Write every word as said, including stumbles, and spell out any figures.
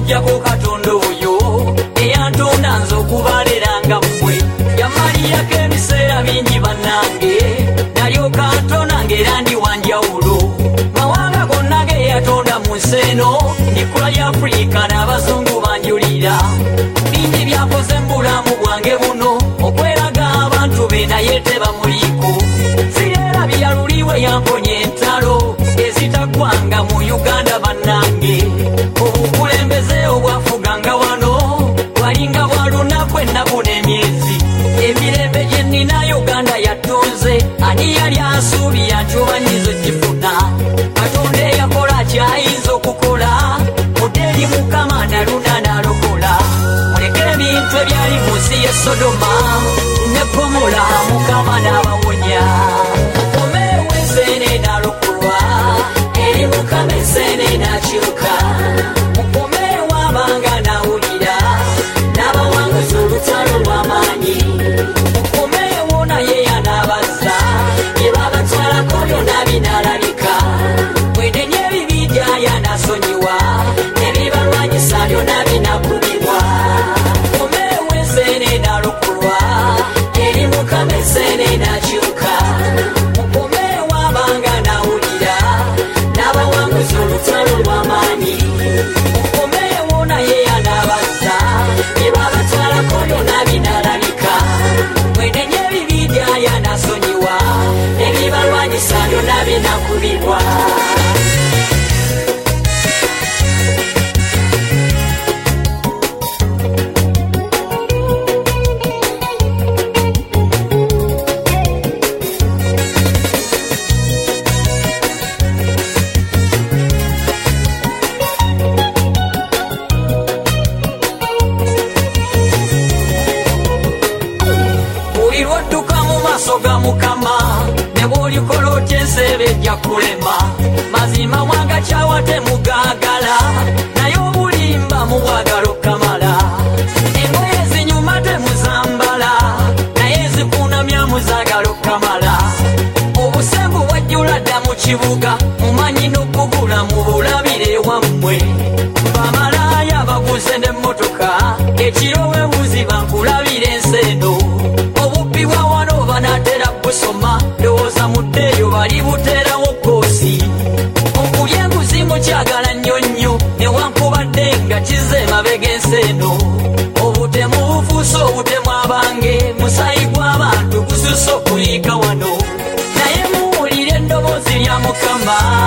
okujjako Katonda oyo eyantonda nze okubalera nga mmwe yamalirako ebiseera bingi bannange nalyoka ntona ng'era ndi wanjawulo mawanga gonna ge yatonda mu nsi eno ndikula ya Afrika n'abazungu banjulira bingi byakoze mu bulamu bwange buno okweraga abantu be naye tebamuliiko sirera byaluliwe yamponya entalo ezitaggwanga mu Uganda bannange obukulembeze obwafuganga wano walinga bwa lunaku ennaku n'emyezi emirembe gye nnina Uganda yatunze ani yali asuubi yantubanyizo gifuna Katonda eyakola kyayinza okukola muderi Mukama naluna nalokola muleke ebintu ebyali mu nsi y'e Sodoma ne Gomora Mukama n'abawonya mukomewo enseene nalokolwa eri Mukama enseene nakyuka mukomewo abanga nawulira n'abawanguza olutalo lw'amaanyi mukomewo naye yanabazza bye babatwalako byonna binalabika bwenenya ebibi gyaya nasonyiwa ebibalwanyisa byonna binakubibwa mukomewo enseene nalokolwa eri Mukama enseene nakyuka mukomewo abanga nawulira n'abawanguza olutalo lw'amaanyi mukomewo naye yanabazza bye babatwalako byonna binalabika bwenenya ebibi gyaya nasonyiwa ebibalwanyisa byonna binakubibwa ga Mukama ne bw'olikola otya enseebe ejja kulema mazima wanga kyawa temugagala naye obulimba mubwagala okamala engoye ezinyuma temuzambala naye ezikunamya muzagala okamala obusengu bwajjula dda mu kibuga mumanyi n'okugula mu bulabire wammwe bamalaaya baguze n'emmotoka ekiro webuzi bankulabira ensi eno obubbi bwa wano banatera kusoma ndowooza muddeeyo bali buterawo koosi okulya enguzi mukyagala nnyo nnyo newankubadde nga kize mabega ensi eno obutemu bufuuse obutemu abange musayi gw'abantu gususse okuyiika wano naye muwulire eddoboozi lya Mukama